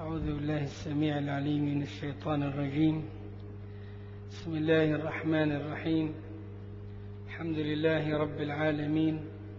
أعوذ بالله السميع العليم من الشيطان الرجيم. بسم الله الرحمن الرحيم. الحمد لله رب العالمين،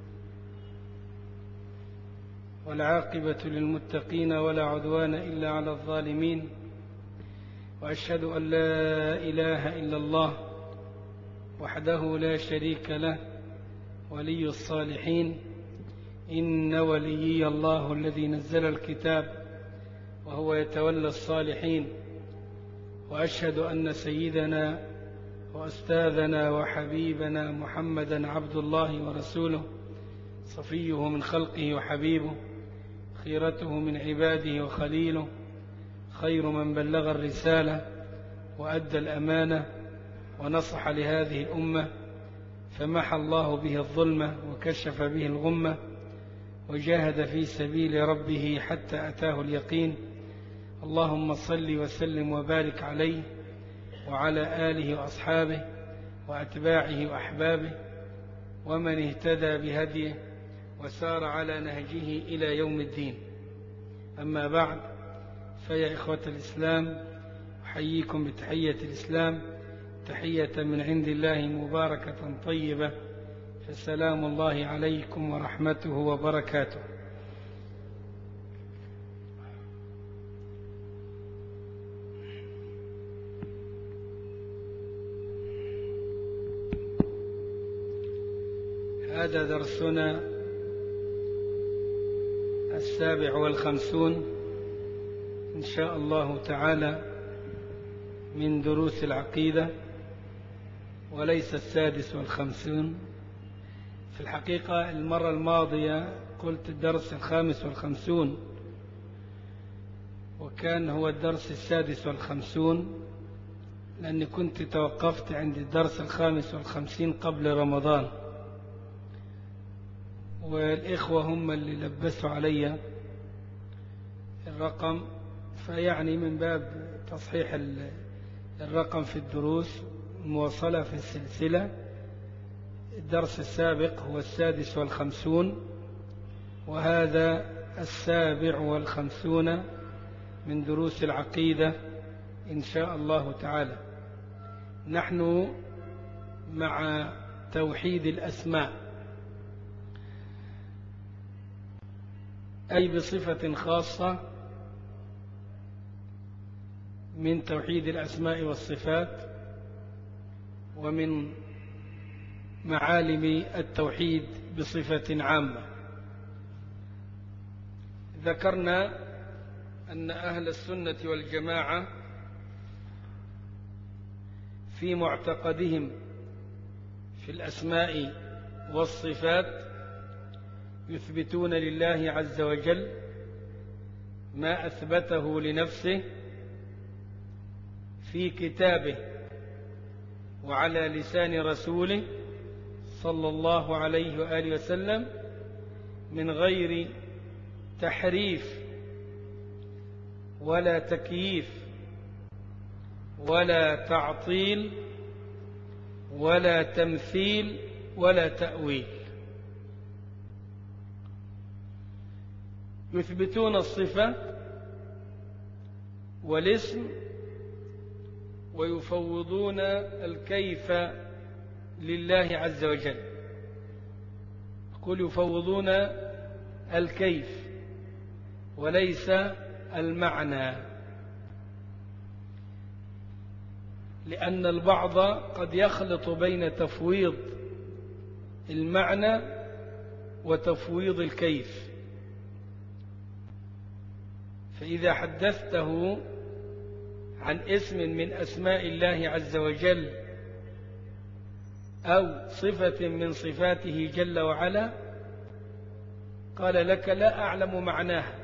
والعاقبة للمتقين ولا عدوان إلا على الظالمين، وأشهد أن لا إله إلا الله وحده لا شريك له ولي الصالحين. إن وليي الله الذي نزل الكتاب وهو يتولى الصالحين. وأشهد أن سيدنا وأستاذنا وحبيبنا محمدا عبد الله ورسوله، صفيه من خلقه وحبيبه، خيرته من عباده وخليله، خير من بلغ الرسالة وأدى الأمانة ونصح لهذه الأمة، فمحى الله به الظلمة وكشف به الغمة، وجاهد في سبيل ربه حتى أتاه اليقين. اللهم صل وسلم وبارك عليه وعلى آله وأصحابه وأتباعه وأحبابه ومن اهتدى بهديه وسار على نهجه إلى يوم الدين. أما بعد، فيا إخوة الإسلام، أحييكم بتحية الإسلام، تحية من عند الله مباركة طيبة، فسلام الله عليكم ورحمته وبركاته. هذا درسنا 57 إن شاء الله تعالى من دروس العقيدة، وليس 56. في الحقيقة المرة الماضية قلت الدرس 55، وكان هو الدرس 56 لأني كنت توقفت عند الدرس 55 قبل رمضان، والإخوة هم اللي لبسوا علي الرقم، فيعني من باب تصحيح الرقم في الدروس المواصلة في السلسلة. الدرس السابق هو 56، وهذا 57 من دروس العقيدة إن شاء الله تعالى. نحن مع توحيد الأسماء، أي بصفة خاصة من توحيد الأسماء والصفات، ومن معالم التوحيد بصفة عامة. ذكرنا أن أهل السنة والجماعة في معتقدهم في الأسماء والصفات يثبتون لله عز وجل ما أثبته لنفسه في كتابه وعلى لسان رسوله صلى الله عليه وآله وسلم، من غير تحريف ولا تكييف ولا تعطيل ولا تمثيل ولا تأويل. يثبتون الصفة والاسم، ويفوضون الكيف لله عز وجل. يقول يفوضون الكيف وليس المعنى، لأن البعض قد يخلط بين تفويض المعنى وتفويض الكيف. فإذا حدثته عن اسم من أسماء الله عز وجل أو صفة من صفاته جل وعلا، قال لك لا أعلم معناها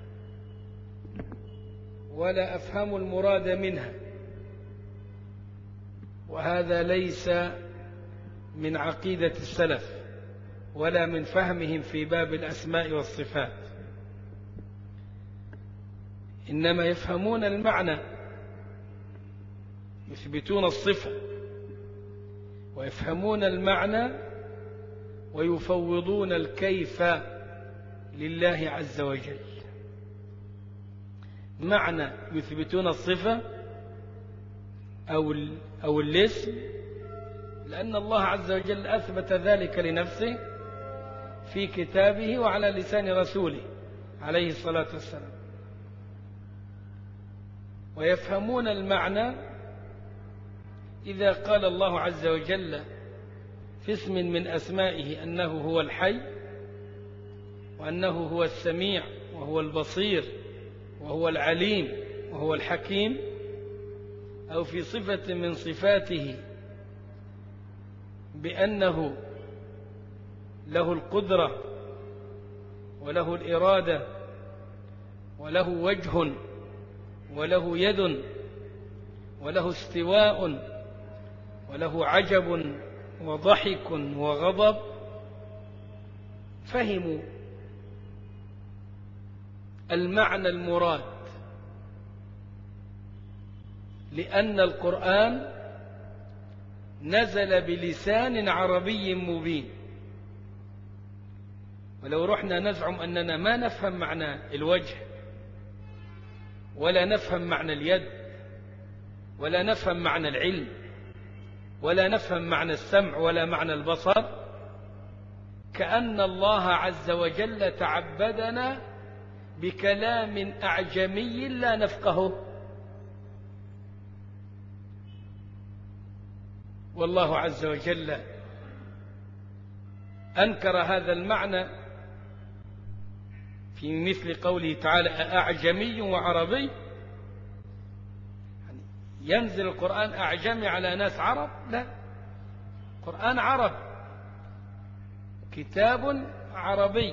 ولا أفهم المراد منها، وهذا ليس من عقيدة السلف ولا من فهمهم في باب الأسماء والصفات، إنما يفهمون المعنى، يثبتون الصفة ويفهمون المعنى ويفوضون الكيف لله عز وجل. معنى يثبتون الصفة أو الاسم، لأن الله عز وجل أثبت ذلك لنفسه في كتابه وعلى لسان رسوله عليه الصلاة والسلام. ويفهمون المعنى إذا قال الله عز وجل في اسم من أسمائه أنه هو الحي، وأنه هو السميع وهو البصير وهو العليم وهو الحكيم، أو في صفة من صفاته بأنه له القدرة وله الإرادة وله وجه وله يد وله استواء وله عجب وضحك وغضب، فهموا المعنى المراد، لأن القرآن نزل بلسان عربي مبين. ولو رحنا نزعم أننا ما نفهم معنى الوجه ولا نفهم معنى اليد ولا نفهم معنى العلم ولا نفهم معنى السمع ولا معنى البصر، كأن الله عز وجل تعبدنا بكلام أعجمي لا نفقهه. والله عز وجل أنكر هذا المعنى في مثل قوله تعالى أعجمي وعربي، ينزل القرآن أعجمي على ناس عرب؟ لا، القرآن عرب، كتاب عربي،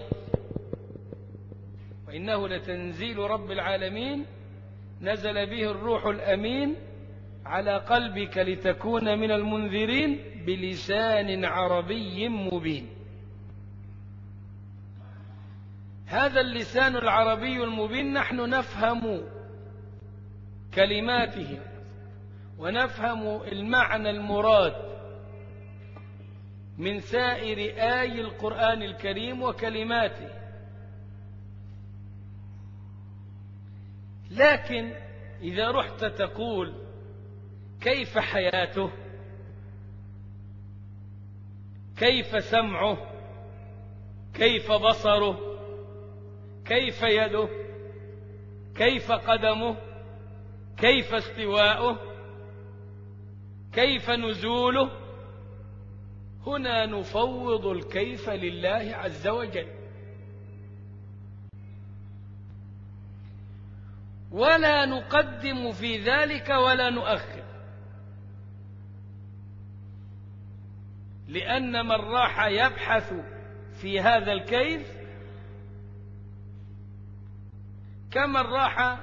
وإنه لتنزيل رب العالمين نزل به الروح الأمين على قلبك لتكون من المنذرين بلسان عربي مبين. هذا اللسان العربي المبين نحن نفهم كلماته ونفهم المعنى المراد من سائر آي القرآن الكريم وكلماته. لكن إذا رحت تقول كيف حياته، كيف سمعه، كيف بصره، كيف يده، كيف قدمه، كيف استواؤه، كيف نزوله، هنا نفوض الكيف لله عز وجل، ولا نقدم في ذلك ولا نؤخر، لأن من راح يبحث في هذا الكيف كمن راح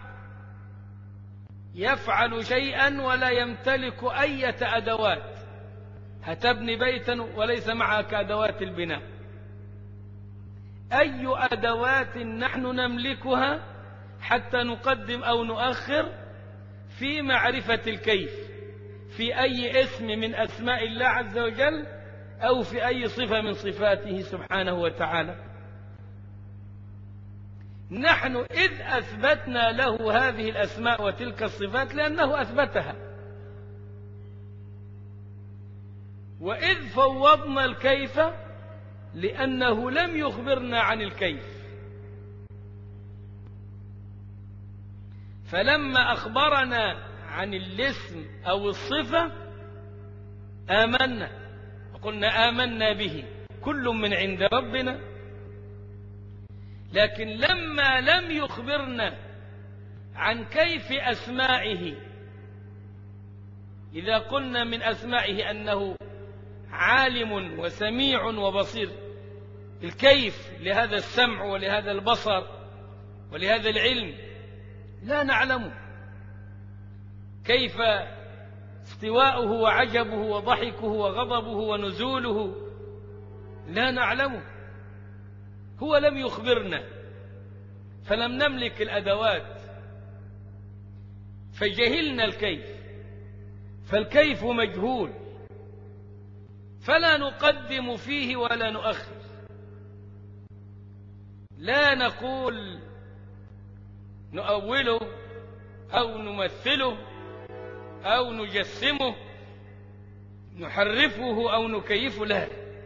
يفعل شيئا ولا يمتلك أي أدوات. هتبني بيتا وليس معك أدوات البناء. أي أدوات نحن نملكها حتى نقدم أو نؤخر في معرفة الكيف في أي اسم من أسماء الله عز وجل أو في أي صفة من صفاته سبحانه وتعالى؟ نحن إذ أثبتنا له هذه الأسماء وتلك الصفات لأنه أثبتها، وإذ فوضنا الكيف لأنه لم يخبرنا عن الكيف. فلما أخبرنا عن الاسم أو الصفة آمنا وقلنا آمنا به كل من عند ربنا. لكن لما لم يخبرنا عن كيف أسمائه، إذا قلنا من أسمائه أنه عالم وسميع وبصير، الكيف لهذا السمع ولهذا البصر ولهذا العلم لا نعلم. كيف استواؤه وعجبه وضحكه وغضبه ونزوله لا نعلمه، هو لم يخبرنا فلم نملك الأدوات فجهلنا الكيف، فالكيف مجهول فلا نقدم فيه ولا نؤخر. لا نقول نؤوله أو نمثله أو نجسمه نحرفه أو نكيفه، لا،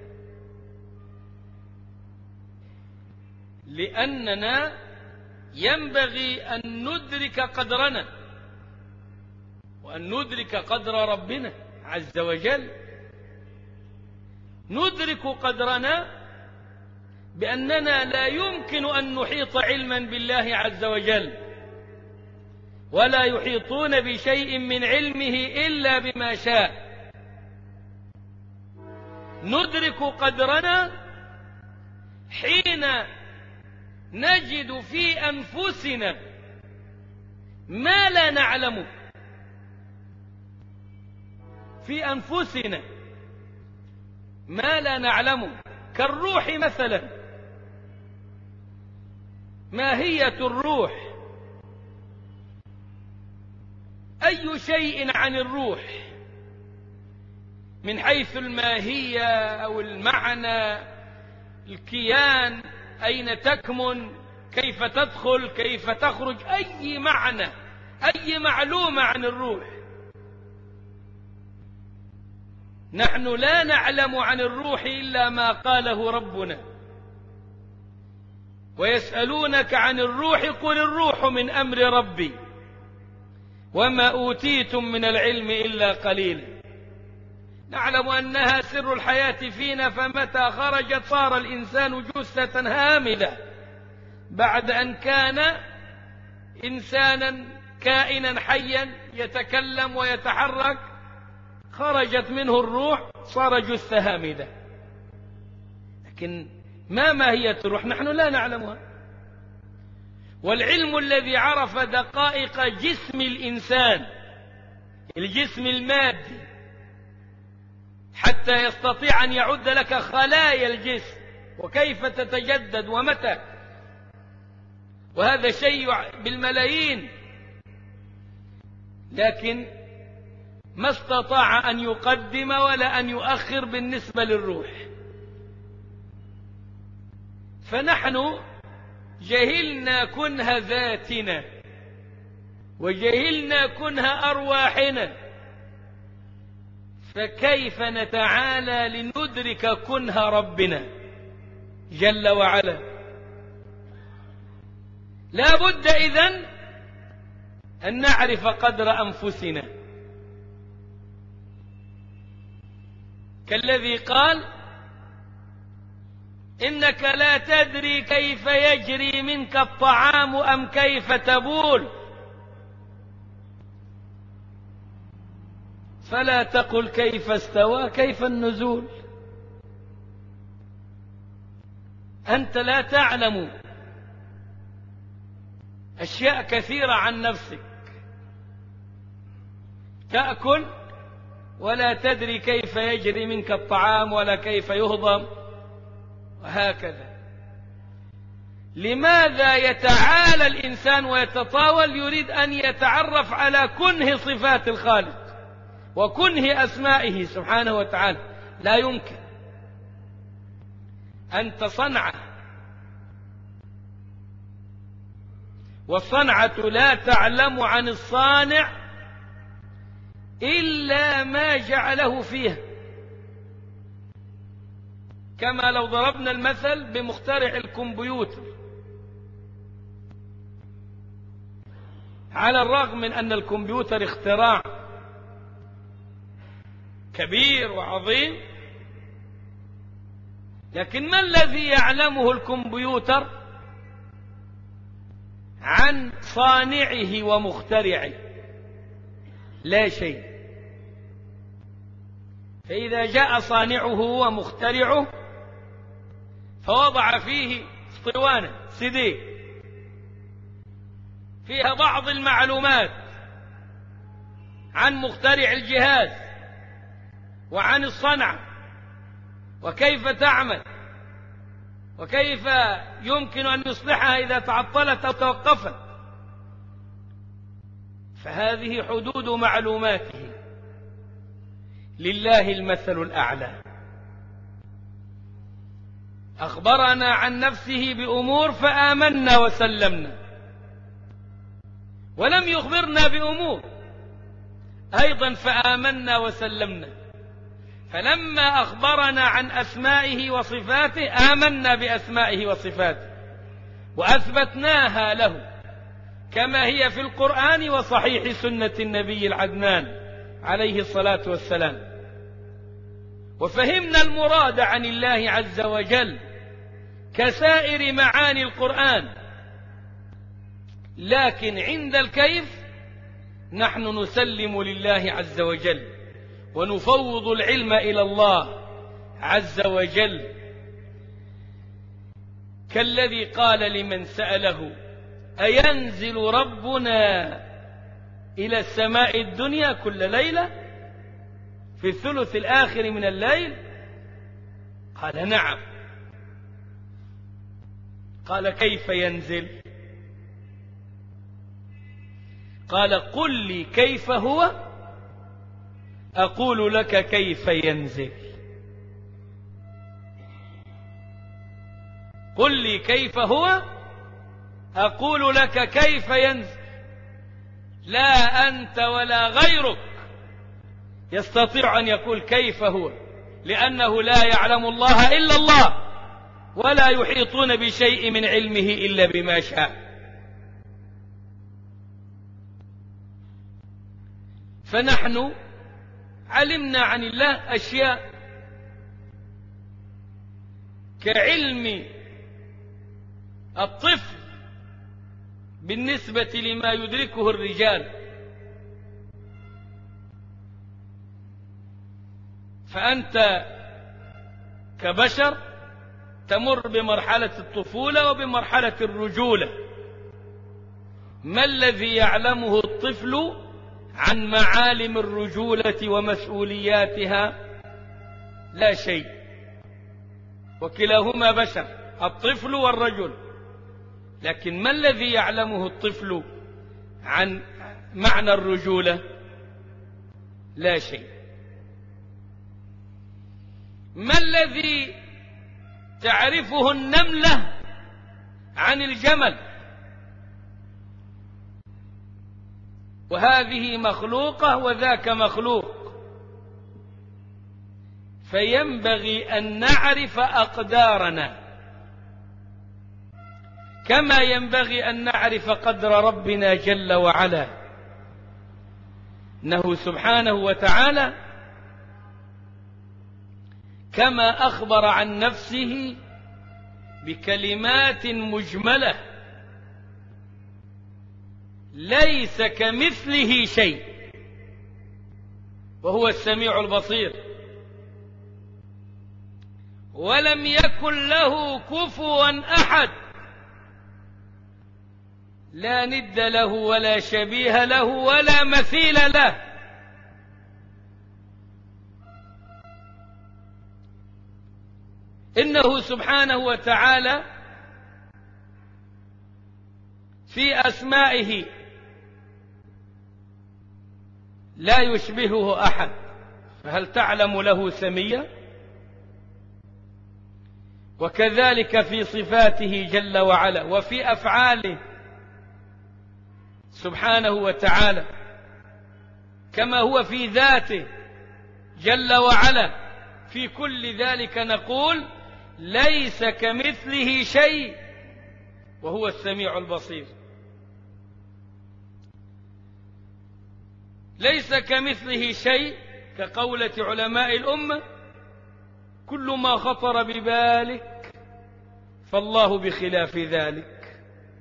لأننا ينبغي أن ندرك قدرنا وأن ندرك قدر ربنا عز وجل. ندرك قدرنا بأننا لا يمكن أن نحيط علما بالله عز وجل، ولا يحيطون بشيء من علمه إلا بما شاء. ندرك قدرنا حين نجد في أنفسنا ما لا نعلمه، في أنفسنا ما لا نعلمه، كالروح مثلا. ماهية الروح؟ أي شيء عن الروح من حيث الماهية أو المعنى، الكيان، أين تكمن، كيف تدخل، كيف تخرج، أي معنى، أي معلومة عن الروح. نحن لا نعلم عن الروح إلا ما قاله ربنا. ويسألونك عن الروح قل الروح من أمر ربي وما أوتيتم من العلم إلا قليلا. نعلم أنها سر الحياة فينا، فمتى خرجت صار الإنسان جثة هامدة بعد أن كان إنسانا كائنا حيا يتكلم ويتحرك. خرجت منه الروح صار جثة هامدة. لكن ما ماهية الروح نحن لا نعلمها. والعلم الذي عرف دقائق جسم الإنسان، الجسم المادي، حتى يستطيع أن يعد لك خلايا الجسم وكيف تتجدد ومتى، وهذا شيء بالملايين، لكن ما استطاع أن يقدم ولا أن يؤخر بالنسبة للروح. فنحن جهلنا كنه ذاتنا وجهلنا كنه أرواحنا، فكيف نتعالى لندرك كنه ربنا جل وعلا؟ لا بد إذن أن نعرف قدر أنفسنا، كالذي قال إنك لا تدري كيف يجري منك الطعام أم كيف تبول، فلا تقل كيف استوى كيف النزول. أنت لا تعلم أشياء كثيرة عن نفسك، تأكل ولا تدري كيف يجري منك الطعام ولا كيف يهضم، وهكذا. لماذا يتعالى الإنسان ويتطاول؟ يريد أن يتعرف على كنه صفات الخالق وكنه أسمائه سبحانه وتعالى. لا يمكن. أنت صنعة، والصنعة لا تعلم عن الصانع إلا ما جعله فيها. كما لو ضربنا المثل بمخترع الكمبيوتر، على الرغم من أن الكمبيوتر اختراع كبير وعظيم، لكن ما الذي يعلمه الكمبيوتر عن صانعه ومخترعه؟ لا شيء. فإذا جاء صانعه ومخترعه فوضع فيه اسطوانة CD فيها بعض المعلومات عن مخترع الجهاز وعن الصنعة وكيف تعمل وكيف يمكن أن يصلحها إذا تعطلت أو توقفت. فهذه حدود معلوماته. لله المثل الأعلى. أخبرنا عن نفسه بأمور فآمنا وسلمنا، ولم يخبرنا بأمور أيضا فآمنا وسلمنا. فلما أخبرنا عن أسمائه وصفاته آمنا بأسمائه وصفاته وأثبتناها له كما هي في القرآن وصحيح سنة النبي العدنان عليه الصلاة والسلام. وفهمنا المراد عن الله عز وجل كسائر معاني القرآن، لكن عند الكيف نحن نسلم لله عز وجل ونفوض العلم إلى الله عز وجل، كالذي قال لمن سأله: أينزل ربنا إلى السماء الدنيا كل ليلة في الثلث الآخر من الليل؟ قال: نعم. قال: كيف ينزل؟ قال: قل لي كيف هو أقول لك كيف ينزل. قل لي كيف هو أقول لك كيف ينزل. لا أنت ولا غيرك يستطيع أن يقول كيف هو، لأنه لا يعلم الله إلا الله، ولا يحيطون بشيء من علمه إلا بما شاء. فنحن علمنا عن الله أشياء كعلم الطفل بالنسبة لما يدركه الرجال، فأنت كبشر تمر بمرحلة الطفولة وبمرحلة الرجولة. ما الذي يعلمه الطفل عن معالم الرجولة ومسؤولياتها؟ لا شيء، وكلاهما بشر، الطفل والرجل. لكن ما الذي يعلمه الطفل عن معنى الرجولة؟ لا شيء. ما الذي تعرفه النملة عن الجمل؟ وهذه مخلوقة وذاك مخلوق، فينبغي أن نعرف أقدارنا كما ينبغي أن نعرف قدر ربنا جل وعلا، إنه سبحانه وتعالى كما أخبر عن نفسه بكلمات مجملة: ليس كمثله شيء وهو السميع البصير، ولم يكن له كفوا أحد، لا ند له ولا شبيه له ولا مثيل له. إنه سبحانه وتعالى في أسمائه لا يشبهه أحد، فهل تعلم له سميا؟ وكذلك في صفاته جل وعلا وفي أفعاله سبحانه وتعالى، كما هو في ذاته جل وعلا. في كل ذلك نقول: ليس كمثله شيء وهو السميع البصير. ليس كمثله شيء كقولة علماء الأمة: كل ما خطر ببالك فالله بخلاف ذلك.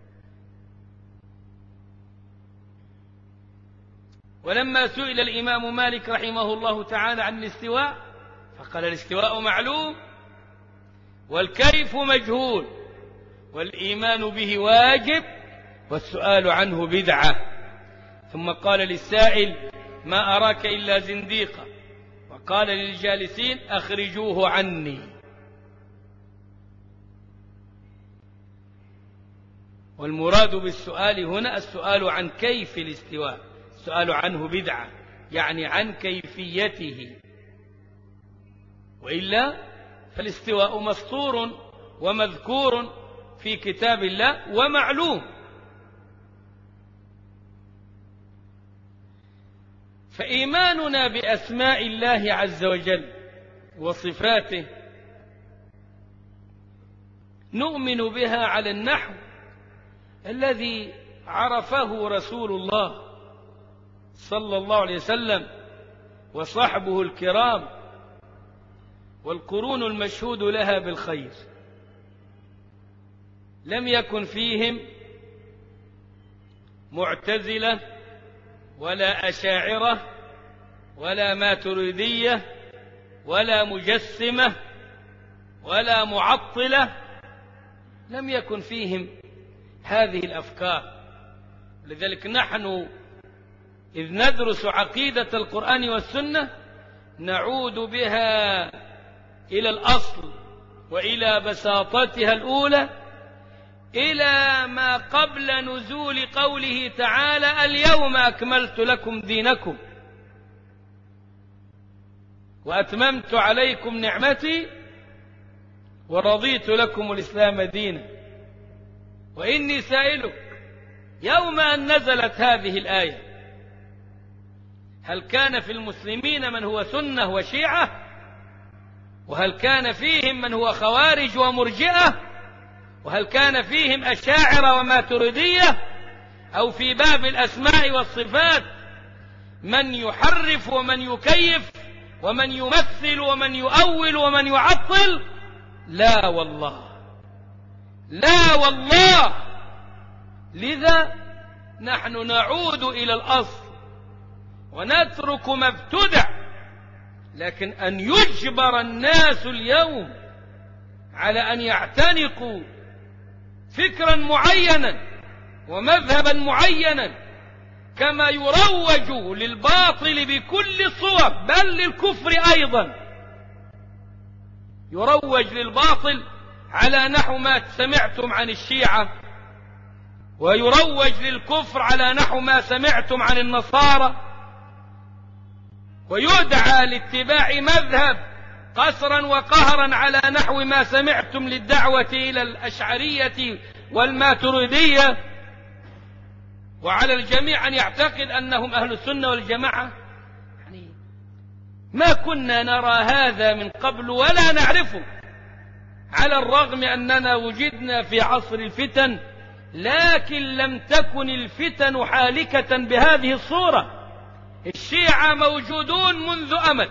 ولما سئل الإمام مالك رحمه الله تعالى عن الاستواء فقال: الاستواء معلوم والكيف مجهول والإيمان به واجب والسؤال عنه بدعة. ثم قال للسائل: ما أراك إلا زنديقا. وقال للجالسين: أخرجوه عني. والمراد بالسؤال هنا السؤال عن كيف الاستواء، السؤال عنه بدعة، يعني عن كيفيته، وإلا فالاستواء مسطور ومذكور في كتاب الله ومعلوم. فإيماننا بأسماء الله عز وجل وصفاته نؤمن بها على النحو الذي عرفه رسول الله صلى الله عليه وسلم وصحبه الكرام والقرون المشهود لها بالخير. لم يكن فيهم معتزلة ولا أشاعرة ولا ماتريدية ولا مجسمة ولا معطلة، لم يكن فيهم هذه الأفكار. لذلك نحن إذ ندرس عقيدة القرآن والسنة نعود بها إلى الأصل وإلى بساطتها الأولى، إلى ما قبل نزول قوله تعالى: اليوم أكملت لكم دينكم وأتممت عليكم نعمتي ورضيت لكم الإسلام دينا. وإني سائلك يوم أن نزلت هذه الآية هل كان في المسلمين من هو سنة وشيعة؟ وهل كان فيهم من هو خوارج ومرجئة؟ وهل كان فيهم أشاعرة وماتريدية؟ أو في باب الأسماء والصفات من يحرف ومن يكيف ومن يمثل ومن يؤول ومن يعطل؟ لا والله، لا والله. لذا نحن نعود إلى الأصل ونترك ما ابتدع. لكن أن يجبر الناس اليوم على أن يعتنقوا فكرا معينا ومذهبا معينا كما يروج للباطل بكل الصور، بل للكفر أيضا يروج للباطل على نحو ما سمعتم عن الشيعة، ويروج للكفر على نحو ما سمعتم عن النصارى، ويدعى لاتباع مذهب قسرا وقهرا على نحو ما سمعتم للدعوة إلى الأشعرية والماتريدية، وعلى الجميع أن يعتقد أنهم أهل السنة والجماعة. يعني ما كنا نرى هذا من قبل ولا نعرفه، على الرغم أننا وجدنا في عصر الفتن، لكن لم تكن الفتن حالكة بهذه الصورة. الشيعة موجودون منذ أمد،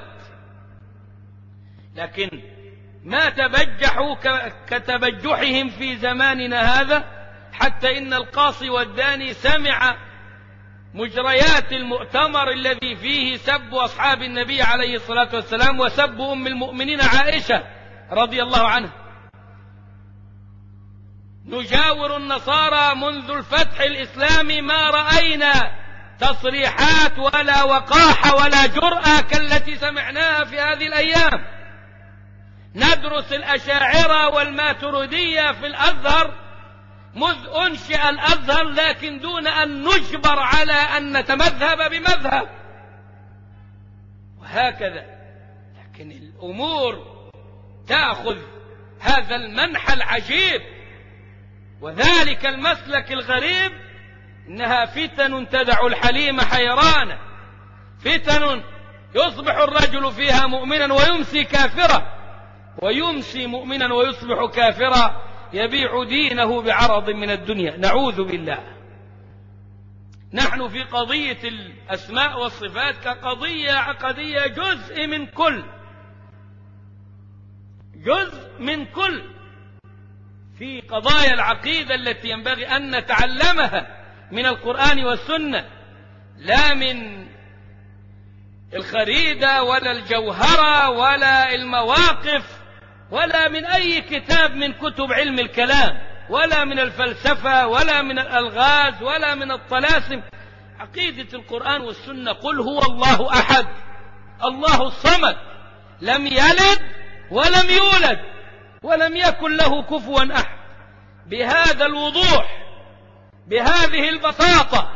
لكن ما تبجحوا كتبجحهم في زماننا هذا، حتى إن القاصي والداني سمع مجريات المؤتمر الذي فيه سب أصحاب النبي عليه الصلاة والسلام وسب أم المؤمنين عائشة رضي الله عنها. نجاور النصارى منذ الفتح الإسلامي ما رأينا تصريحات ولا وقاحة ولا جرأة كالتي سمعناها في هذه الأيام. ندرس الأشاعرة والماتريدية في الأزهر مذ أنشئ الأزهر، لكن دون أن نجبر على أن نتمذهب بمذهب، وهكذا. لكن الأمور تأخذ هذا المنحى العجيب وذلك المسلك الغريب، إنها فتن تدع الحليم حيرانا، فتن يصبح الرجل فيها مؤمنا ويمسي كافرا، ويمسي مؤمنا ويصبح كافرا، يبيع دينه بعرض من الدنيا. نعوذ بالله. نحن في قضية الأسماء والصفات كقضية عقدية جزء من كل في قضايا العقيدة التي ينبغي أن نتعلمها من القرآن والسنة، لا من الخريدة ولا الجوهرة ولا المواقف ولا من أي كتاب من كتب علم الكلام ولا من الفلسفة ولا من الألغاز ولا من الطلاسم. عقيدة القرآن والسنة: قل هو الله أحد الله الصمد لم يلد ولم يولد ولم يكن له كفوا أحد. بهذا الوضوح، بهذه البساطة،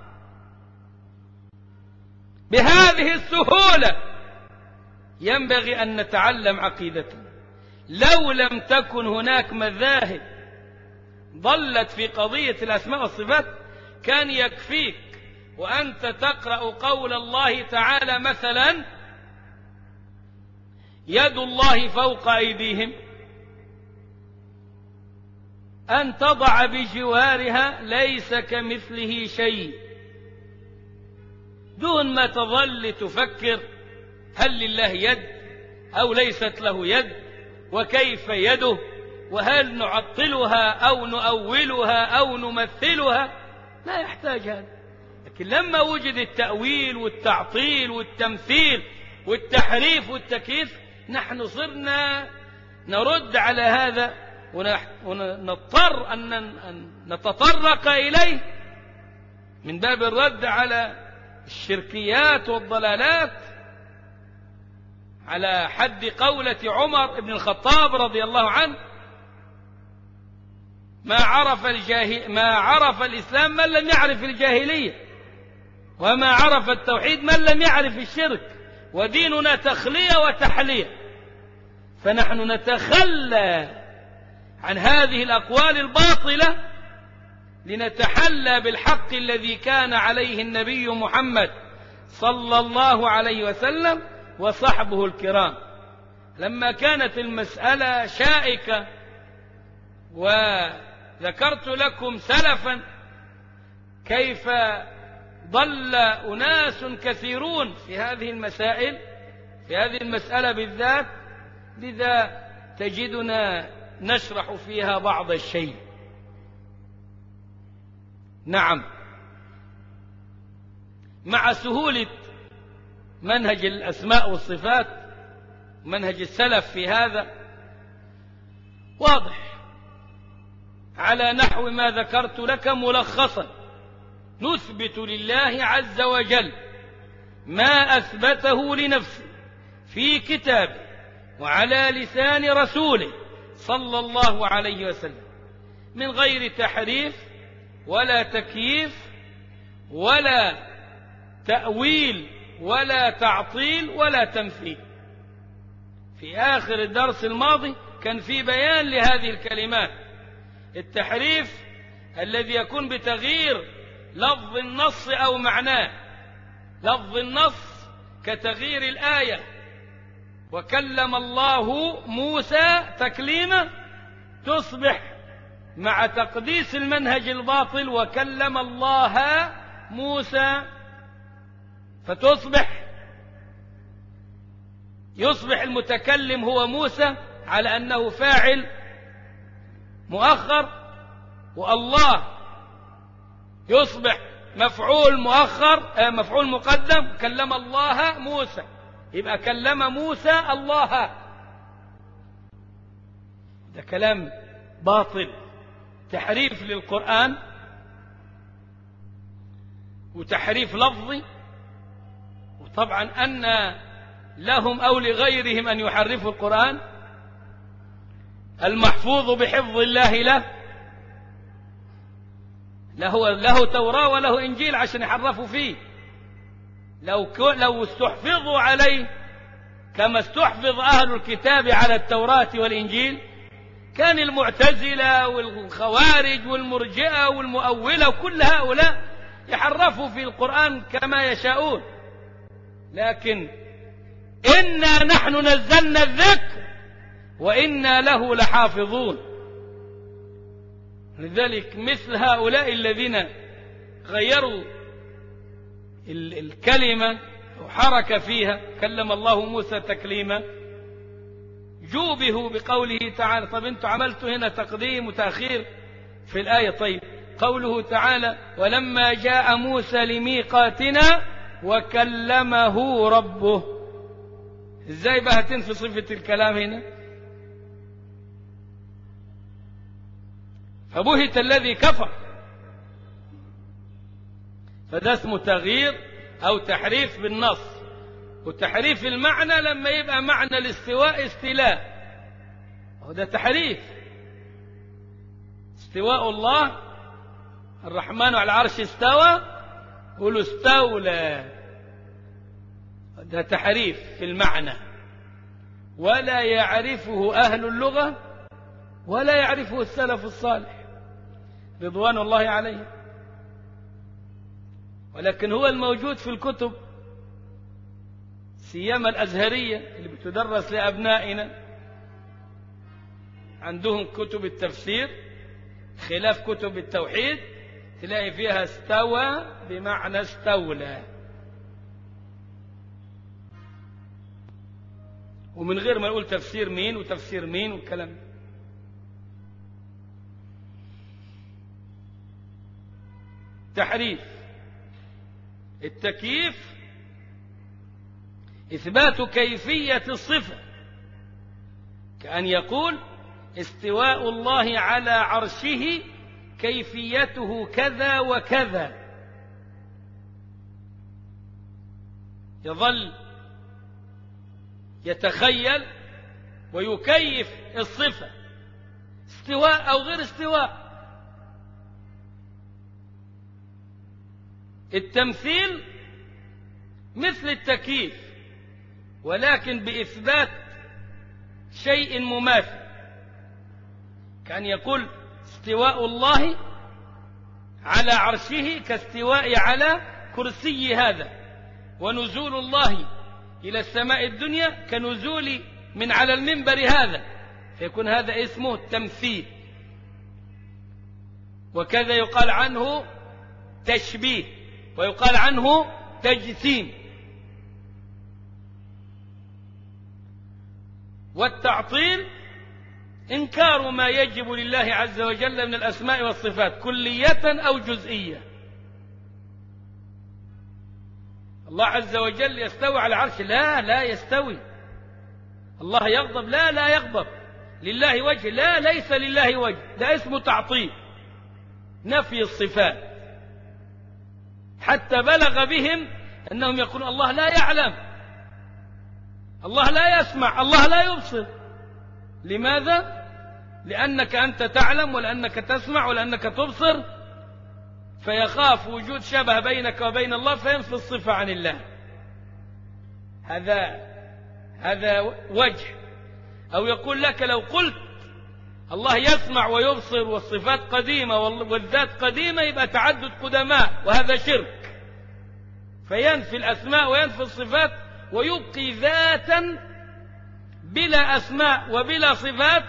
بهذه السهولة ينبغي أن نتعلم عقيدتنا. لو لم تكن هناك مذاهب ضلت في قضية الأسماء والصفات كان يكفيك وأنت تقرأ قول الله تعالى مثلا يد الله فوق أيديهم أن تضع بجوارها ليس كمثله شيء، دون ما تظل تفكر هل لله يد أو ليست له يد، وكيف يده، وهل نعطلها أو نؤولها أو نمثلها. لا يحتاج هذا. لكن لما وجد التأويل والتعطيل والتمثيل والتحريف والتكييف، نحن صرنا نرد على هذا ونضطر أن نتطرق إليه من باب الرد على الشركيات والضلالات، على حد قولة عمر بن الخطاب رضي الله عنه: ما عرف الإسلام من لم يعرف الجاهلية، وما عرف التوحيد من لم يعرف الشرك، وديننا تخلية وتحلية. فنحن نتخلى عن هذه الأقوال الباطلة لنتحلى بالحق الذي كان عليه النبي محمد صلى الله عليه وسلم وصحبه الكرام. لما كانت المسألة شائكة، وذكرت لكم سلفا كيف ضل أناس كثيرون في هذه المسائل، في هذه المسألة بالذات، لذا تجدنا نشرح فيها بعض الشيء. نعم، مع سهولة منهج الأسماء والصفات، منهج السلف في هذا واضح على نحو ما ذكرت لك ملخصا: نثبت لله عز وجل ما أثبته لنفسه في كتابه وعلى لسان رسوله صلى الله عليه وسلم، من غير تحريف ولا تكييف ولا تأويل ولا تعطيل ولا تمثيل. في آخر الدرس الماضي كان في بيان لهذه الكلمات: التحريف الذي يكون بتغيير لفظ النص أو معناه، لفظ النص كتغيير الآية وكلم الله موسى تكليما، تصبح مع تقديس المنهج الباطل وكلم الله موسى، يصبح المتكلم هو موسى على أنه فاعل مؤخر، والله يصبح مفعول مؤخر، مفعول مقدم، كلم الله موسى، يبقى كلم موسى الله. ده كلام باطل، تحريف للقرآن وتحريف لفظي. وطبعا أن لهم أو لغيرهم أن يحرفوا القرآن، المحفوظ بحفظ الله له توراة وله إنجيل عشان يحرفوا فيه. لو استحفظوا عليه كما استحفظ أهل الكتاب على التوراة والإنجيل، كان المعتزلة والخوارج والمرجئة والمؤولة وكل هؤلاء يحرفوا في القرآن كما يشاءون. لكن إنا نحن نزلنا الذكر وإنا له لحافظون. لذلك مثل هؤلاء الذين غيروا الكلمة وحرك فيها كلم الله موسى تكليما، جوبه بقوله تعالى. طب انتم عملتوا هنا تقديم وتأخير في الآية. طيب قوله تعالى: ولما جاء موسى لميقاتنا وكلمه ربه، ازاي بقى تنفي صفة الكلام هنا؟ فبهت الذي كفر. فده اسمه تغيير أو تحريف بالنص. وتحريف المعنى لما يبقى معنى الاستواء استيلاء، وده تحريف. استواء الله، الرحمن على العرش استوى، قولوا استولى، ده تحريف في المعنى، ولا يعرفه أهل اللغة ولا يعرفه السلف الصالح رضوان الله عليهم. ولكن هو الموجود في الكتب، سيما الأزهرية اللي بتدرس لأبنائنا، عندهم كتب التفسير خلاف كتب التوحيد، تلاقي فيها استوى بمعنى استولى، ومن غير ما نقول تفسير مين وتفسير مين والكلام. تحريف التكييف إثبات كيفية الصفة، كأن يقول استواء الله على عرشه كيفيته كذا وكذا، يظل يتخيل ويكيف الصفة استواء أو غير استواء. التمثيل مثل التكييف، ولكن بإثبات شيء مماثل، كأن يقول استواء الله على عرشه كاستواء على كرسي هذا، ونزول الله إلى السماء الدنيا كنزول من على المنبر هذا، فيكون هذا اسمه التمثيل. وكذا يقال عنه تشبيه، ويقال عنه تجسيم. والتعطيل إنكار ما يجب لله عز وجل من الأسماء والصفات كلية أو جزئية. الله عز وجل يستوي على العرش، لا يستوي. الله يغضب، لا يغضب. لله وجه، ليس لله وجه، ده اسمه تعطيل، نفي الصفات. حتى بلغ بهم أنهم يقولون الله لا يعلم، الله لا يسمع، الله لا يبصر. لماذا؟ لأنك أنت تعلم، ولأنك تسمع، ولأنك تبصر، فيخاف وجود شبه بينك وبين الله فينفي الصفة عن الله. هذا وجه. أو يقول لك لو قلت الله يسمع ويبصر والصفات قديمة والذات قديمة يبقى تعدد قدماء، وهذا شرك. فينفي الأسماء وينفي الصفات ويبقي ذاتا بلا أسماء وبلا صفات،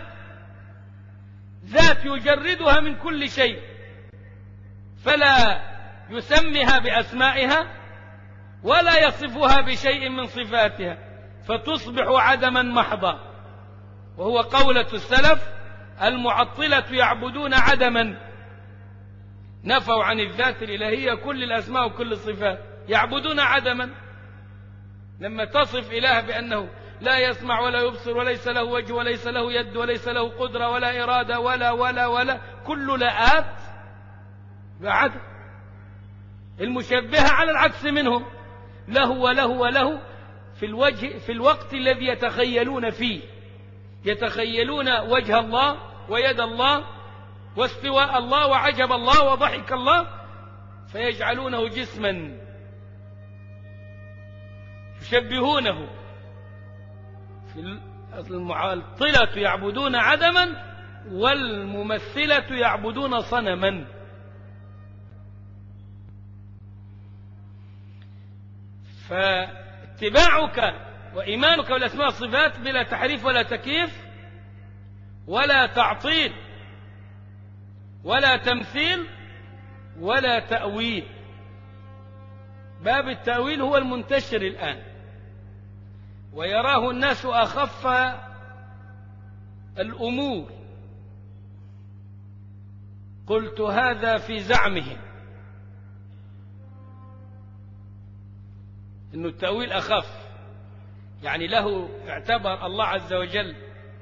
ذات يجردها من كل شيء، فلا يسميها بأسمائها ولا يصفها بشيء من صفاتها، فتصبح عدما محضا. وهو قولة السلف: المعطلة يعبدون عدما، نفوا عن الذات الإلهية كل الأسماء وكل الصفات، يعبدون عدما. لما تصف إله بأنه لا يسمع ولا يبصر وليس له وجه وليس له يد وليس له قدرة ولا إرادة ولا كل لاءات بعدم. المشبهة على العكس منهم، له وله وله في الوقت الذي يتخيلون فيه، يتخيلون وجه الله ويد الله واستواء الله وعجب الله وضحك الله، فيجعلونه جسما يشبهونه. في المعطلة يعبدون عدما، والممثلة يعبدون صنما. فاتباعك وإيمانك بالأسماء والصفات بلا تحريف ولا تكييف ولا تعطيل ولا تمثيل ولا تأويل. باب التأويل هو المنتشر الآن، ويراه الناس أخف الأمور. قلت هذا في زعمهم، إنه التأويل أخف، يعني له اعتبر الله عز وجل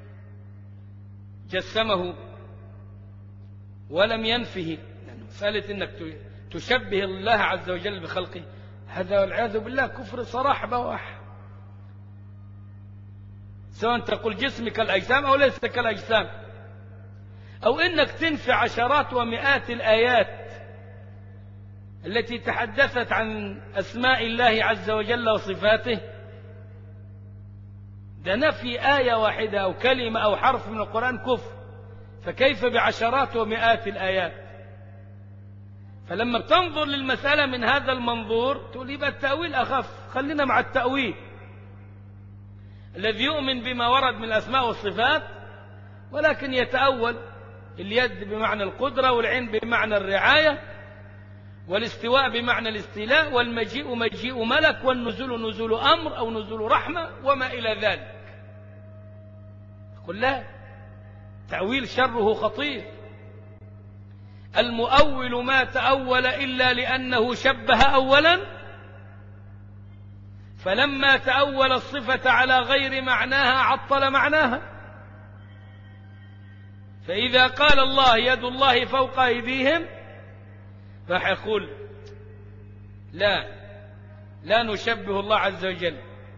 جسمه ولم ينفه. يعني مسألة إنك تشبه الله عز وجل بخلقه، هذا والعياذ بالله كفر صراح بواح. سواء تقول جسمي كالأجسام أو ليس كالأجسام، أو إنك تنفي عشرات ومئات الآيات التي تحدثت عن أسماء الله عز وجل وصفاته. ده نفي آية واحدة أو كلمة أو حرف من القرآن كفر، فكيف بعشرات ومئات الآيات؟ فلما بتنظر للمسألة من هذا المنظور تقول يبقى التأويل أخف، خلينا مع التأويل الذي يؤمن بما ورد من الأسماء والصفات ولكن يتأول اليد بمعنى القدرة، والعين بمعنى الرعاية، والاستواء بمعنى الاستيلاء، والمجيء مجيء ملك، والنزول نزول أمر أو نزول رحمة وما إلى ذلك. قل لا، تأويل شره خطير. المؤول ما تأول إلا لأنه شبه أولا، فلما تأول الصفة على غير معناها عطل معناها. فإذا قال الله يد الله فوق أيديهم راح يقول لا نشبه الله عز وجل،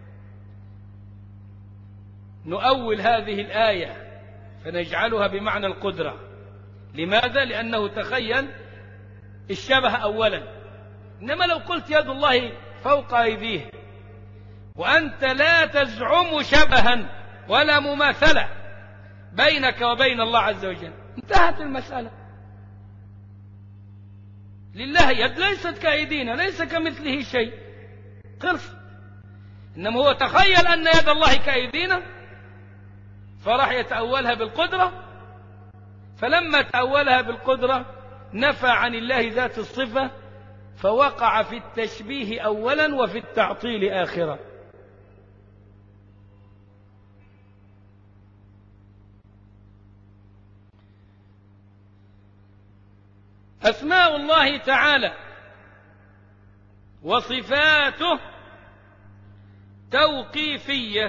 نؤول هذه الآية فنجعلها بمعنى القدرة. لماذا؟ لأنه تخيل الشبه أولا. إنما لو قلت يد الله فوق أيديه وأنت لا تزعم شبها ولا مماثلة بينك وبين الله عز وجل انتهت المسألة. لله يد ليست كأيدينا، ليس كمثله شيء، خلص. إنما هو تخيل أن يد الله كأيدينا فراح يتأولها بالقدرة، فلما تأولها بالقدرة نفى عن الله ذات الصفة، فوقع في التشبيه أولا وفي التعطيل آخرا. أسماء الله تعالى وصفاته توقيفية،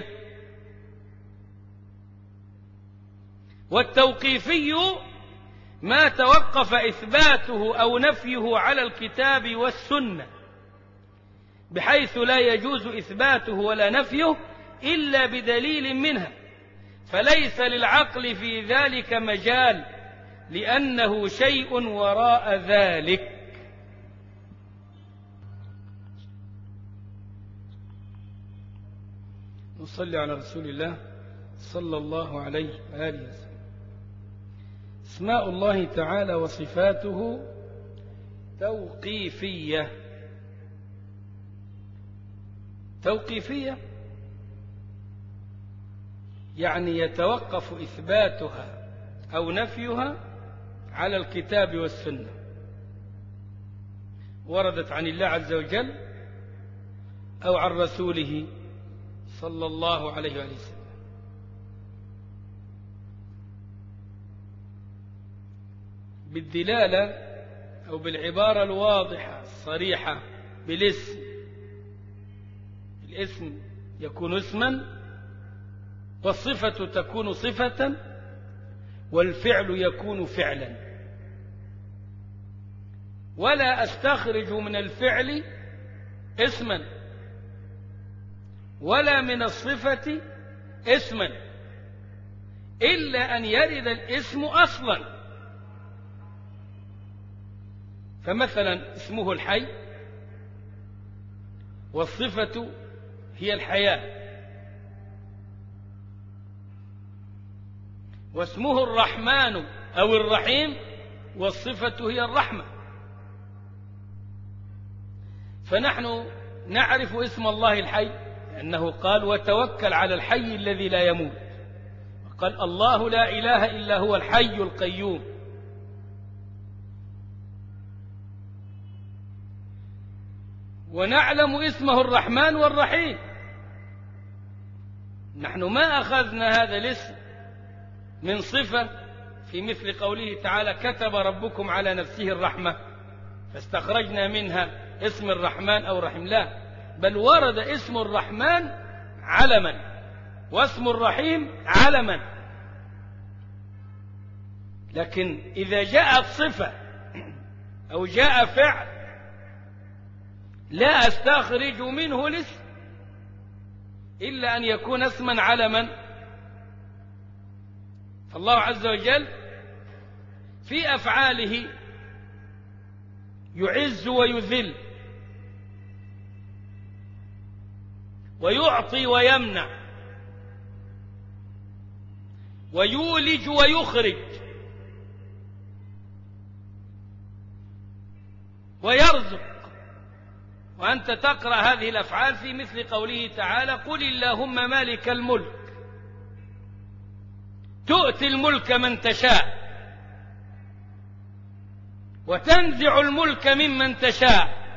والتوقيفي ما توقف إثباته أو نفيه على الكتاب والسنة، بحيث لا يجوز إثباته ولا نفيه إلا بدليل منها، فليس للعقل في ذلك مجال لأنه شيء وراء ذلك. نصلي على رسول الله صلى الله عليه وآله وسلم. أسماء الله تعالى وصفاته توقيفية. توقيفية يعني يتوقف إثباتها أو نفيها على الكتاب والسنة، وردت عن الله عز وجل أو عن رسوله صلى الله عليه وسلم. بالدلالة أو بالعبارة الواضحة الصريحة بالاسم. الاسم يكون اسما، والصفة تكون صفة، والفعل يكون فعلا. ولا أستخرج من الفعل اسما ولا من الصفة اسما إلا أن يرد الاسم أصلا. فمثلا اسمه الحي، والصفة هي الحياة، واسمه الرحمن أو الرحيم، والصفة هي الرحمة. فنحن نعرف اسم الله الحي لأنه قال وتوكل على الحي الذي لا يموت، وقال الله لا إله إلا هو الحي القيوم. ونعلم اسمه الرحمن والرحيم. نحن ما أخذنا هذا الاسم من صفة في مثل قوله تعالى كتب ربكم على نفسه الرحمة فاستخرجنا منها اسم الرحمن أو الرحيم، لا، بل ورد اسم الرحمن علما واسم الرحيم علما. لكن إذا جاءت صفة أو جاء فعل لا أستخرج منه الاسم إلا أن يكون اسما علما. فالله عز وجل في أفعاله يعز ويذل، ويعطي ويمنع، ويولج ويخرج. ويرزق. وأنت تقرأ هذه الأفعال في مثل قوله تعالى: قل اللهم مالك الملك تؤتي الملك من تشاء وتنزع الملك ممن تشاء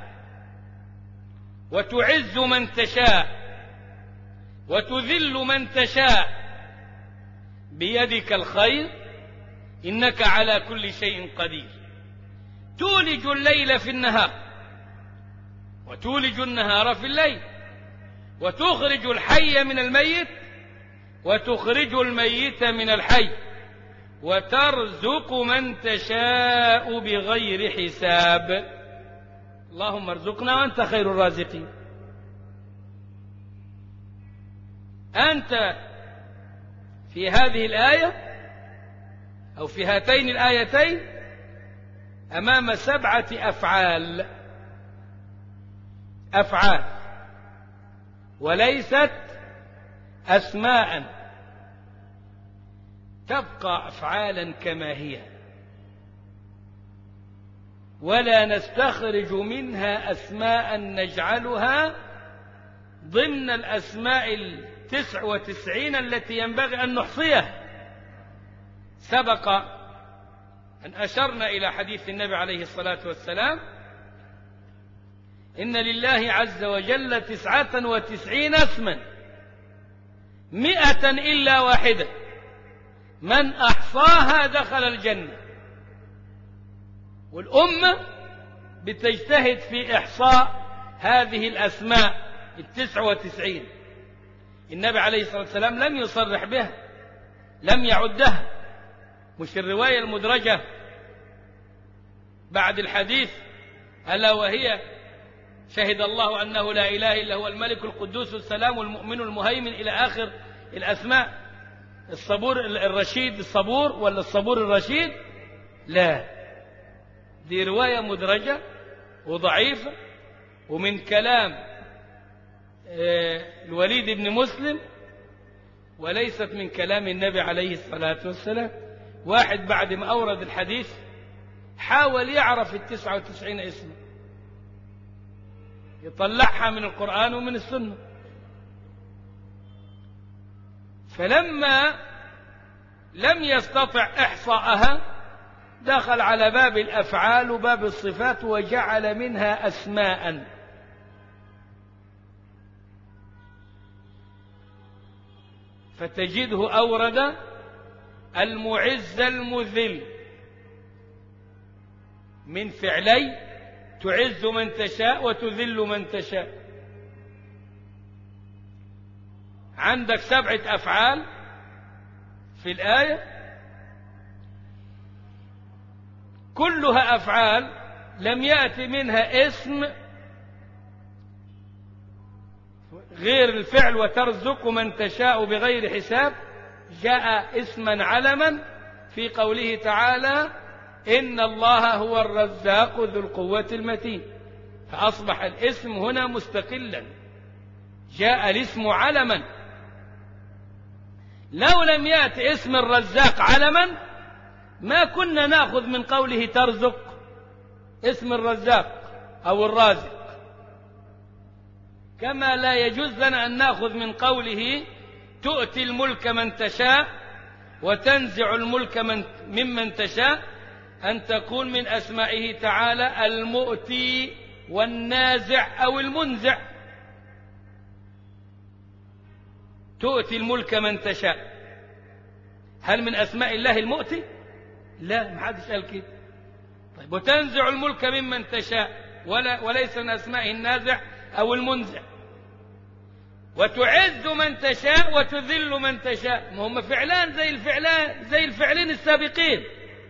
وتعز من تشاء وتذل من تشاء بيدك الخير إنك على كل شيء قدير. تولج الليل في النهار وتولج النهار في الليل وتخرج الحي من الميت وتخرج الميت من الحي وترزق من تشاء بغير حساب. اللهم ارزقنا وأنت خير الرازقين. أنت في هذه الآية أو في هاتين الآيتين أمام 7 أفعال وليست أسماء، تبقى أفعالا كما هي ولا نستخرج منها أسماء نجعلها ضمن الأسماء 99 التي ينبغي أن نحصيها. سبق أن أشرنا إلى حديث النبي عليه الصلاة والسلام: إن لله عز وجل 99 اسما 100 إلا واحدة من أحصاها دخل الجنة. والأمة بتجتهد في إحصاء هذه الأسماء 99. النبي عليه الصلاة والسلام لم يصرح بها، لم يعدها، مش الرواية المدرجة بعد الحديث ألا وهي: شهد الله أنه لا إله إلا هو الملك القدوس السلام المؤمن المهيمن إلى آخر الأسماء. الصبور الرشيد، الصبور ولا الصبور الرشيد؟ لا، دي رواية مدرجة وضعيفة ومن كلام الوليد بن مسلم وليست من كلام النبي عليه الصلاة والسلام. واحد بعد ما أورد الحديث حاول يعرف 99 اسم، يطلعها من القرآن ومن السنة، فلما لم يستطع إحصاءها دخل على باب الأفعال وباب الصفات وجعل منها أسماء. فتجده أورد المعز المذل من فعلي تعز من تشاء وتذل من تشاء. عندك 7 أفعال في الآية كلها أفعال لم يأتي منها اسم غير الفعل وترزق من تشاء بغير حساب. جاء اسما علما في قوله تعالى: إن الله هو الرزاق ذو القوة المتين، فأصبح الاسم هنا مستقلا، جاء الاسم علما. لو لم يأتي اسم الرزاق علما ما كنا نأخذ من قوله ترزق اسم الرزاق أو الرازق، كما لا يجوز لنا أن نأخذ من قوله تؤتي الملك من تشاء وتنزع الملك ممن تشاء أن تكون من أسمائه تعالى المؤتي والنازع أو المنزع. تؤتي الملك من تشاء، هل من أسماء الله المؤتي؟ لا، ما حدش قال كده. طيب، وتنزع الملك ممن تشاء وليس من أسمائه النازع أو المنزع. وتعز من تشاء وتذل من تشاء، ما هم فعلان زي الفعلين السابقين،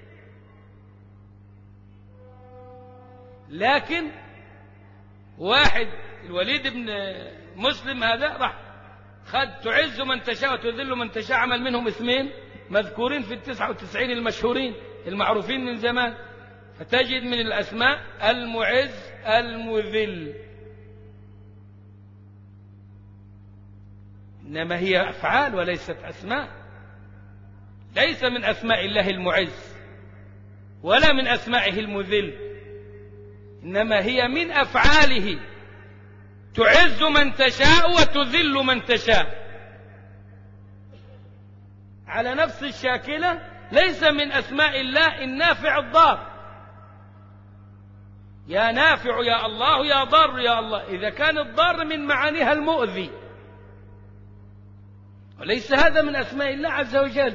لكن واحد الوليد بن مسلم هذا راح خد تعز من تشاء وتذل من تشاء، عمل منهم اسمين مذكورين في 99 المشهورين المعروفين من زمان. فتجد من الأسماء المعز المذل، إنما هي أفعال وليست أسماء. ليس من أسماء الله المعز ولا من أسمائه المذل، إنما هي من أفعاله، تعز من تشاء وتذل من تشاء على نفس الشاكلة. ليس من أسماء الله النافع الضار، يا نافع يا الله، يا ضار يا الله، إذا كان الضار من معانيها المؤذي، وليس هذا من أسماء الله عز وجل،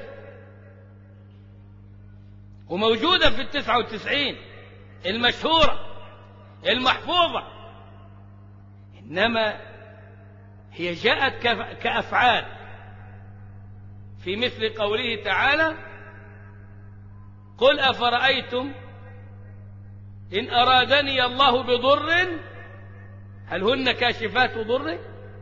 وموجودة في 99 المشهورة المحفوظة، إنما هي جاءت كأفعال في مثل قوله تعالى: قل أفرأيتم إن أرادني الله بضر هل هن كاشفات ضره،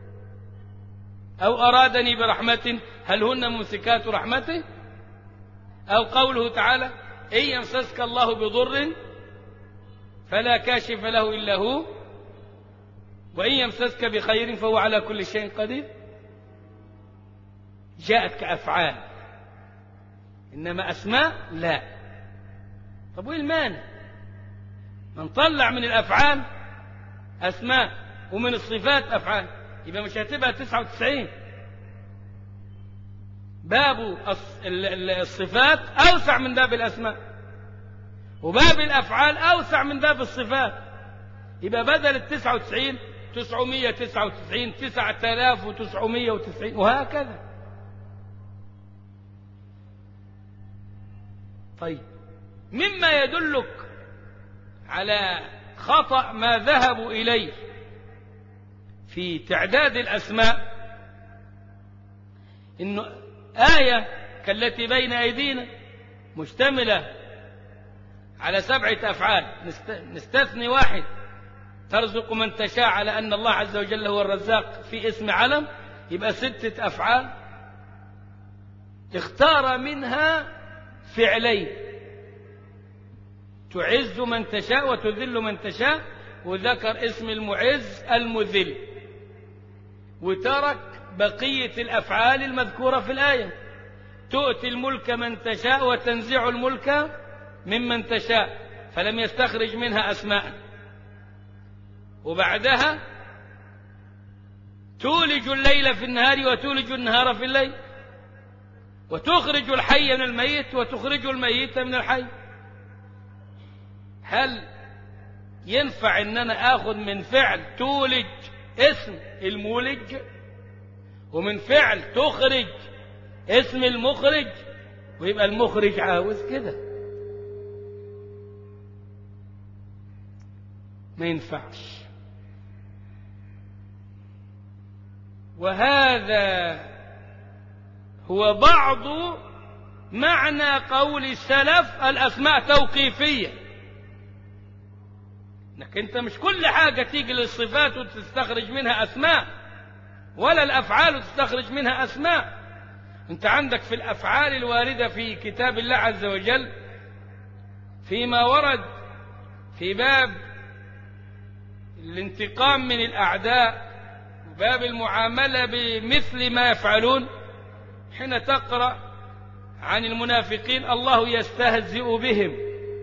أو أرادني برحمة هل هن ممسكات رحمته، أو قوله تعالى: إن يمسسك الله بضر فلا كاشف له إلا هو وإن يمسسك بخير فهو على كل شيء قدير. جاءت كأفعال، إنما أسماء لا. طب وإيه المانع؟ نطلع من الأفعال أسماء ومن الصفات أفعال، يبقى مش هتبقى 99. باب الصفات أوسع من باب الأسماء، وباب الأفعال أوسع من باب الصفات، يبقى بدل 99 999 9990 وهكذا. طيب، مما يدلك على خطأ ما ذهبوا إليه في تعداد الأسماء إنه آية كالتي بين أيدينا مشتملة على 7 أفعال، نستثني واحد: ترزق من تشاء، على أن الله عز وجل هو الرزاق في اسم علم، يبقى 6 أفعال. اختار منها فعلين: تعز من تشاء وتذل من تشاء، وذكر اسم المعز المذل، وترك بقية الأفعال المذكورة في الآية: تؤتي الملك من تشاء وتنزع الملك ممن تشاء، فلم يستخرج منها أسماء. وبعدها تولج الليل في النهار وتولج النهار في الليل، وتخرج الحي من الميت وتخرج الميت من الحي. هل ينفع ان انا اخذ من فعل تولج اسم المولج، ومن فعل تخرج اسم المخرج، ويبقى المخرج عاوز كده؟ ما ينفعش. وهذا هو بعض معنى قول السلف: الأسماء توقيفية. انك انت مش كل حاجة تيجي للصفات وتستخرج منها أسماء، ولا الأفعال وتستخرج منها أسماء. انت عندك في الأفعال الواردة في كتاب الله عز وجل فيما ورد في باب الانتقام من الأعداء، باب المعاملة بمثل ما يفعلون، حين تقرأ عن المنافقين: الله يستهزئ بهم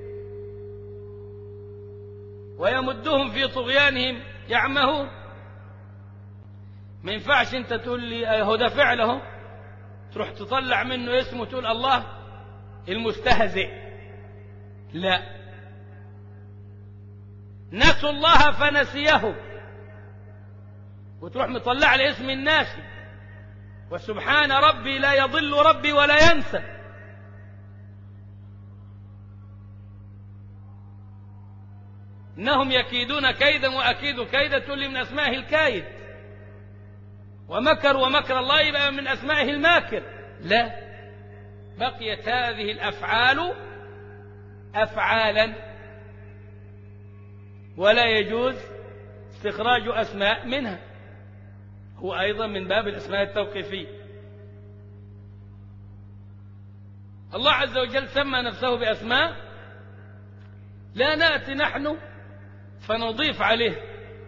ويمدهم في طغيانهم يعمهون. ما ينفعش انت تقول لي هو ده فعله، تروح تطلع منه اسمه تقول الله المستهزئ. لا، نسوا الله فنسيهم، وتروح مطلع لي اسم الناسي: وسبحان ربي لا يضل ربي ولا ينسى. إنهم يكيدون كيدا وأكيد كيدا، تقول لي من أسمائه الكايد. ومكر ومكر الله يبقى من أسمائه الماكر. لا، بقيت هذه الأفعال أفعالا، ولا يجوز استخراج أسماء منها، هو أيضا من باب الأسماء التوقيفية. الله عز وجل سمى نفسه بأسماء لا نأتي نحن فنضيف عليه.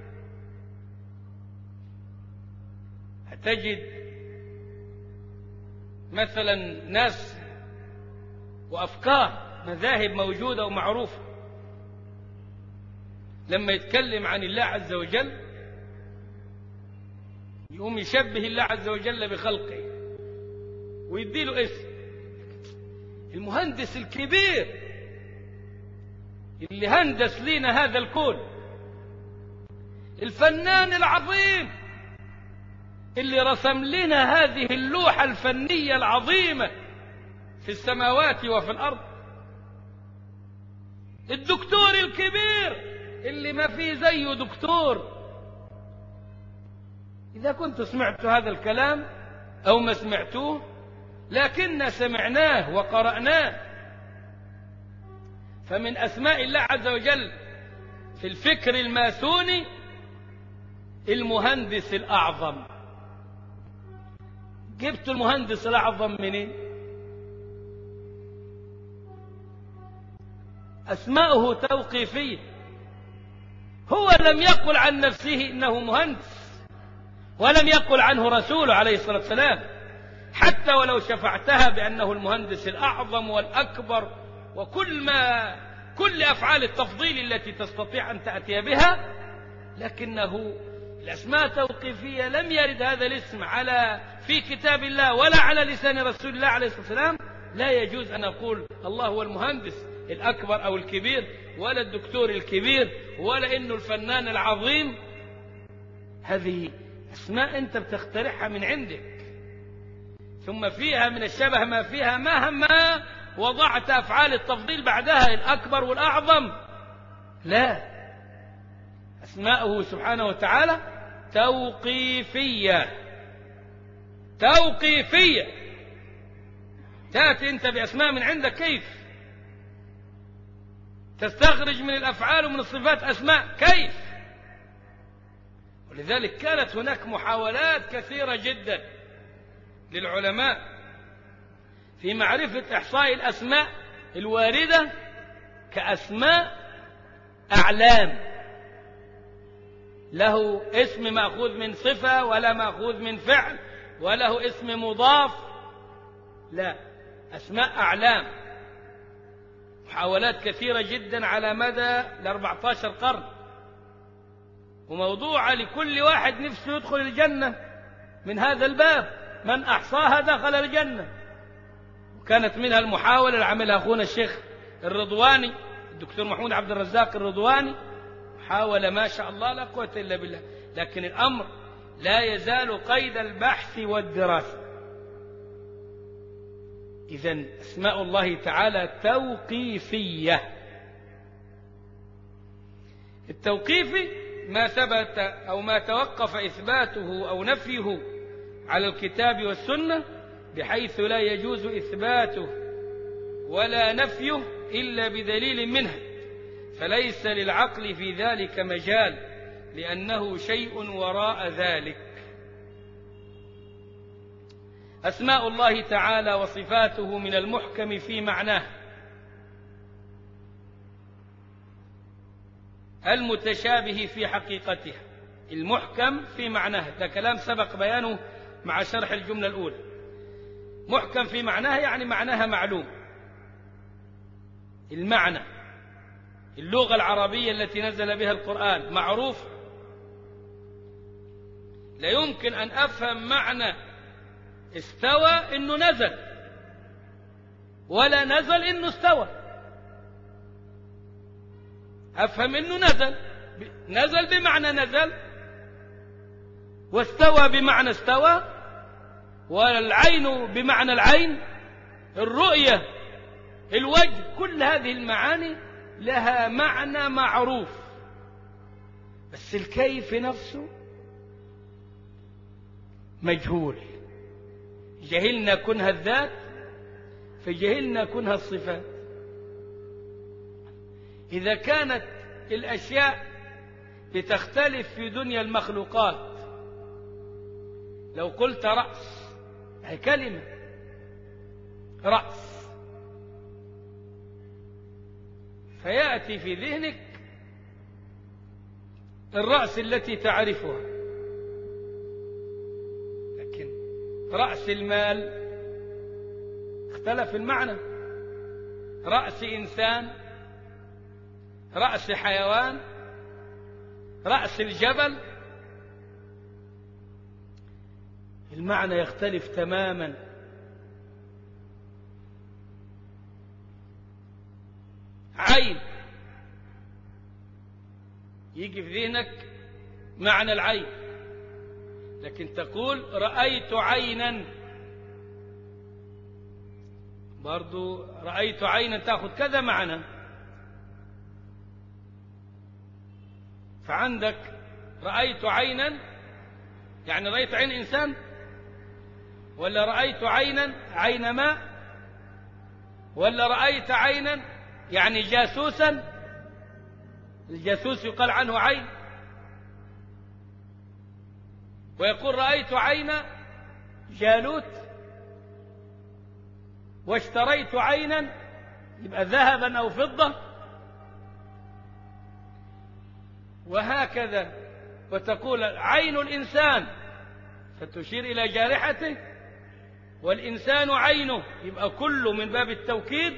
تجد مثلا ناس وأفكار مذاهب موجودة ومعروفة، لما يتكلم عن الله عز وجل يقوم يشبه الله عز وجل بخلقه ويديله اسم. المهندس الكبير اللي هندس لنا هذا الكون، الفنان العظيم اللي رسم لنا هذه اللوحة الفنية العظيمة في السماوات وفي الأرض، الدكتور الكبير اللي ما فيه زيه دكتور. إذا كنت سمعت هذا الكلام أو ما سمعتوه، لكن سمعناه وقرأناه. فمن أسماء الله عز وجل في الفكر الماسوني المهندس الأعظم. جبت المهندس الأعظم منين؟ أسماؤه توقيفية. هو لم يقل عن نفسه إنه مهندس، ولم يقل عنه رسوله عليه الصلاة والسلام. حتى ولو شفعتها بأنه المهندس الأعظم والأكبر كل أفعال التفضيل التي تستطيع أن تأتي بها، لكنه الأسماء توقيفية. لم يرد هذا الاسم في كتاب الله ولا على لسان رسول الله عليه الصلاة والسلام. لا يجوز أن أقول الله هو المهندس الأكبر أو الكبير، ولا الدكتور الكبير، ولا إنه الفنان العظيم. هذه أسماء أنت بتخترعها من عندك، ثم فيها من الشبه ما فيها مهما وضعت أفعال التفضيل بعدها الأكبر والأعظم. لا، أسماءه سبحانه وتعالى توقيفية. توقيفية. تأتي أنت بأسماء من عندك، كيف تستخرج من الأفعال ومن الصفات أسماء؟ كيف؟ ولذلك كانت هناك محاولات كثيرة جدا للعلماء في معرفة إحصاء الأسماء الواردة كأسماء أعلام، له اسم مأخوذ من صفة ولا مأخوذ من فعل، وله اسم مضاف. لا، أسماء أعلام. محاولات كثيرة جدا على مدى 14 قرن، وموضوعة لكل واحد نفسه يدخل الجنة من هذا الباب. من أحصاها دخل الجنة. وكانت منها المحاولة اللي عملها أخونا الشيخ الرضواني الدكتور محمود عبد الرزاق الرضواني، محاولة ما شاء الله لا قوة إلا بالله. لكن الأمر لا يزال قيد البحث والدراسة. إذن أسماء الله تعالى توقيفية. التوقيفي ما ثبت أو ما توقف إثباته أو نفيه على الكتاب والسنة، بحيث لا يجوز إثباته ولا نفيه إلا بدليل منها، فليس للعقل في ذلك مجال، لأنه شيء وراء ذلك. أسماء الله تعالى وصفاته من المحكم في معناه، المتشابه في حقيقتها. المحكم في معناه، ده كلام سبق بيانه مع شرح الجملة الأولى. محكم في معناه يعني معناها معلوم، المعنى، اللغة العربية التي نزل بها القرآن معروف. لا يمكن أن أفهم معنى استوى إنه نزل، ولا نزل إنه استوى. أفهم إنه نزل بمعنى نزل، واستوى بمعنى استوى، والعين بمعنى العين، الرؤية، الوجه، كل هذه المعاني لها معنى معروف، بس الكيف نفسه مجهول. جهلنا كنها الذات فجهلنا كنها الصفات. إذا كانت الأشياء بتختلف في دنيا المخلوقات، لو قلت رأس، هي كلمة رأس، فيأتي في ذهنك الرأس التي تعرفها، لكن رأس المال اختلف المعنى. رأس إنسان، رأس حيوان، رأس الجبل المعنى يختلف تماما. عين يجي في ذهنك معنى العين، لكن تقول رأيت عينا، برضو رأيت عينا تأخذ كذا معنى. فعندك رأيت عينا يعني رأيت عين إنسان، ولا رأيت عينا عين ماء، ولا رأيت عينا يعني جاسوسا، الجاسوس يقال عنه عين، ويقول رأيت عين جالوت، واشتريت عينا يبقى ذهبا أو فضة، وهكذا. وتقول عين الإنسان فتشير إلى جارحته، والإنسان عينه يبقى كله من باب التوكيد.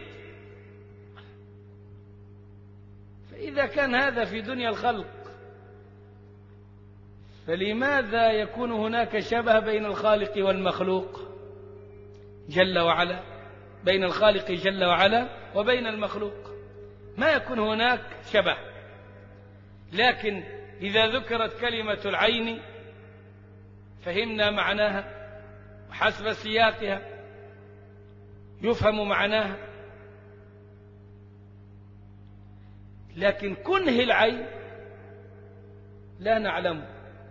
فإذا كان هذا في دنيا الخلق، فلماذا يكون هناك شبه بين الخالق والمخلوق جل وعلا، بين الخالق جل وعلا وبين المخلوق؟ ما يكون هناك شبه. لكن إذا ذكرت كلمة العين فهمنا معناها، وحسب سياقها يفهم معناها. لكن كنه العين لا نعلمه.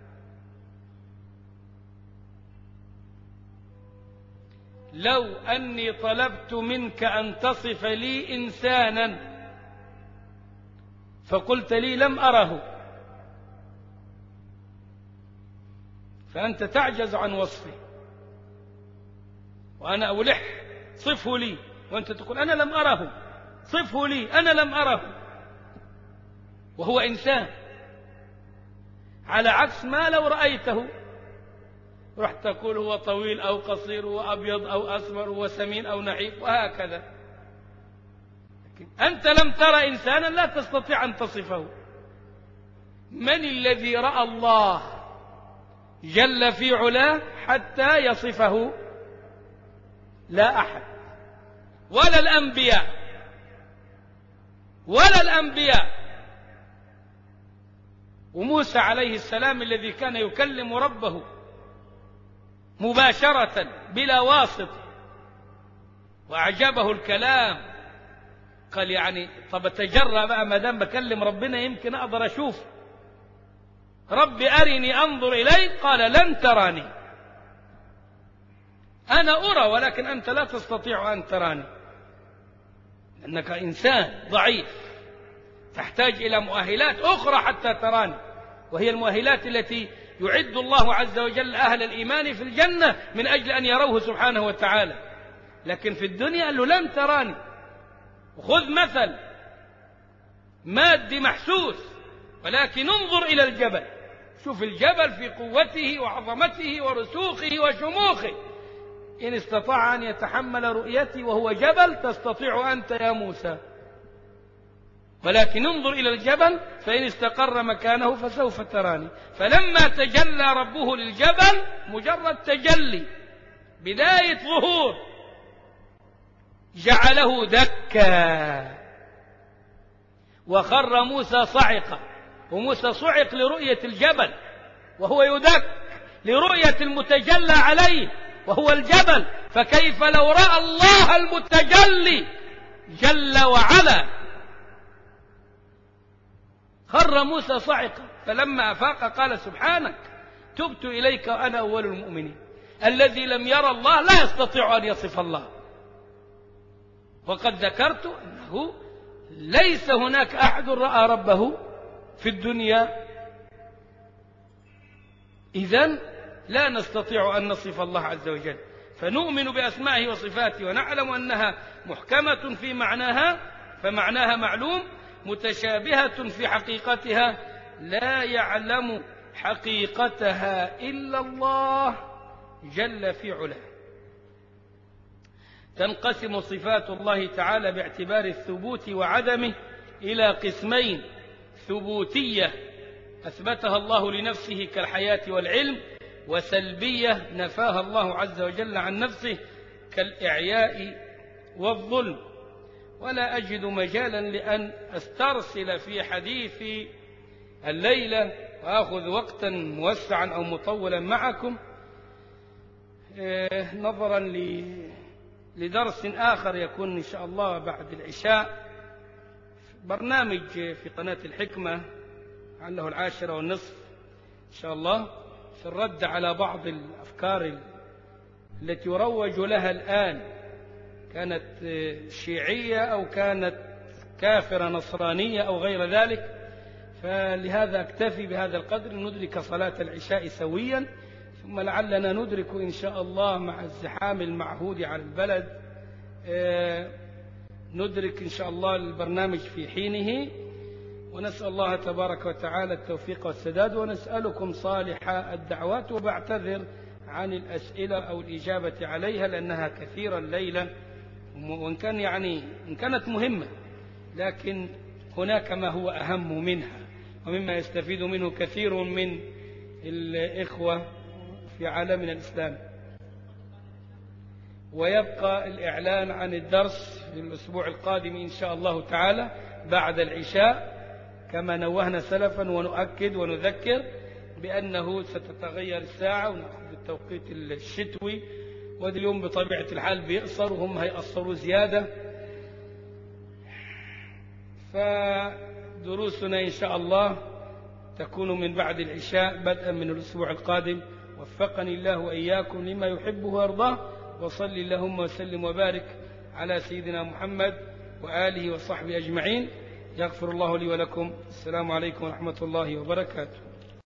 لو أني طلبت منك أن تصف لي إنسانا فقلت لي لم أره، فأنت تعجز عن وصفه، وأنا ألح صفه لي، وأنت تقول أنا لم أره، صفه لي، أنا لم أره، وهو إنسان. على عكس ما لو رأيته رحت تقول هو طويل أو قصير، هو أبيض أو أسمر، هو سمين أو نحيف، وهكذا. لكن أنت لم ترى إنسانا لا تستطيع أن تصفه. من الذي رأى الله جل في علاه حتى يصفه؟ لا أحد، ولا الأنبياء، ولا الأنبياء. وموسى عليه السلام الذي كان يكلم ربه مباشرة بلا واسطة وأعجبه الكلام، قال يعني طب أتجرأ بقى ما دام بكلم ربنا يمكن أقدر أشوف، ربي أرني أنظر إليك، قال لن تراني، أنا أرى ولكن أنت لا تستطيع أن تراني، لأنك إنسان ضعيف تحتاج إلى مؤهلات أخرى حتى تراني، وهي المؤهلات التي يعد الله عز وجل أهل الإيمان في الجنة من أجل أن يروه سبحانه وتعالى. لكن في الدنيا قال له لن تراني. وخذ مثل مادي محسوس، ولكن انظر إلى الجبل، شوف الجبل في قوته وعظمته ورسوخه وشموخه، إن استطاع أن يتحمل رؤيتي وهو جبل تستطيع أنت يا موسى، ولكن انظر إلى الجبل فإن استقر مكانه فسوف تراني. فلما تجلى ربه للجبل مجرد تجلي بداية ظهور جعله دكا، وخر موسى صعقا، وموسى صعق لرؤية الجبل وهو يدك لرؤية المتجلى عليه وهو الجبل، فكيف لو رأى الله المتجلي جل وعلا؟ خر موسى صعقا، فلما أفاق قال سبحانك تبت إليك وأنا أول المؤمنين. الذي لم يرى الله لا يستطيع أن يصف الله. وقد ذكرت أنه ليس هناك أحد رأى ربه في الدنيا، إذن لا نستطيع أن نصف الله عز وجل. فنؤمن بأسمائه وصفاته ونعلم أنها محكمة في معناها، فمعناها معلوم، متشابهة في حقيقتها، لا يعلم حقيقتها إلا الله جل في علاه. تنقسم صفات الله تعالى باعتبار الثبوت وعدمه إلى قسمين: ثبوتية أثبتها الله لنفسه كالحياة والعلم، وسلبية نفاها الله عز وجل عن نفسه كالإعياء والظلم. ولا أجد مجالا لأن أسترسل في حديثي الليلة وأخذ وقتا موسعا أو مطولا معكم، نظرا لدرس آخر يكون إن شاء الله بعد العشاء، برنامج في قناة الحكمة لعله 10:30 إن شاء الله، في الرد على بعض الأفكار التي يروج لها الآن، كانت شيعية أو كانت كافرة نصرانية أو غير ذلك. فلهذا أكتفي بهذا القدر، ندرك صلاة العشاء سويا، ثم لعلنا ندرك إن شاء الله مع الزحام المعهود على البلد ندرك إن شاء الله البرنامج في حينه. ونسأل الله تبارك وتعالى التوفيق والسداد، ونسألكم صالح الدعوات، وبعتذر عن الأسئلة أو الإجابة عليها لأنها كثيرة الليلة، وإن كان إن كانت مهمة، لكن هناك ما هو أهم منها ومما يستفيد منه كثير من الإخوة في عالمنا الإسلامي. ويبقى الإعلان عن الدرس في الأسبوع القادم إن شاء الله تعالى بعد العشاء، كما نوهنا سلفا، ونؤكد ونذكر بأنه ستتغير الساعة ونأخذ التوقيت الشتوي، واليوم بطبيعة الحال بيقصر وهم هيقصروا زيادة. فدروسنا إن شاء الله تكون من بعد العشاء بدءا من الأسبوع القادم. وفقني الله وإياكم لما يحبه ويرضاه، وصل اللهم وسلم وبارك على سيدنا محمد وآله وصحبه أجمعين. يغفر الله لي ولكم. السلام عليكم ورحمة الله وبركاته.